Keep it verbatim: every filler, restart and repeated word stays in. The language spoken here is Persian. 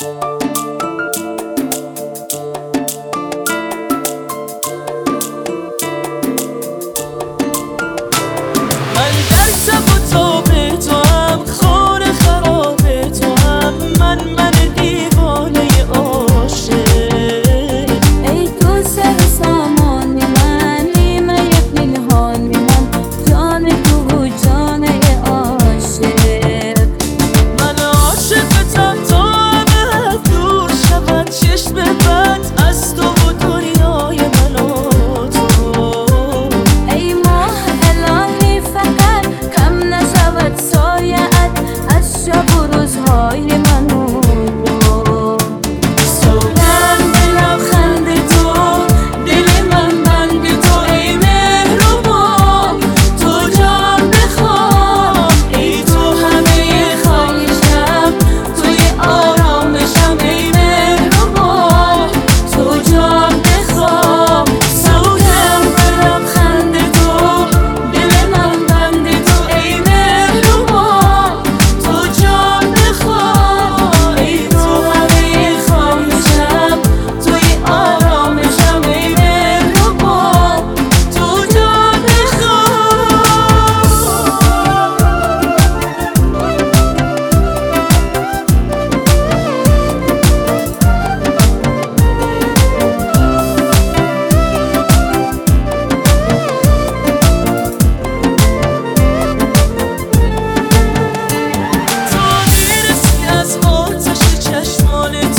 من در تب و تاب تو هم، خار خراب تو هم، من من دیوانه عاشق. ای تو سر سامانی من، نیمه پنهانی من، جان تو و جان عاشق. من عاشقتم تا ابد دور شود چشم بد از تو و دنیای من و تو. ای ماه الهی فقط کم نشود سایه‌ات از شب و روزهای من و تو. سوگند به لبخند تو، دل من بند تو ای مهربان. تو جان بخوام، ای تو همه خواهشم، توی آرامشم ای مهربان. تو جان بخوام، سوگند به لبخند تو، دل من بند تو ای مهربان. تو جان بخوام، ای تو همه خواهشم، توی آرامشم ای مهربان. تو جان بخوام. تو میرسی از آتش چشمان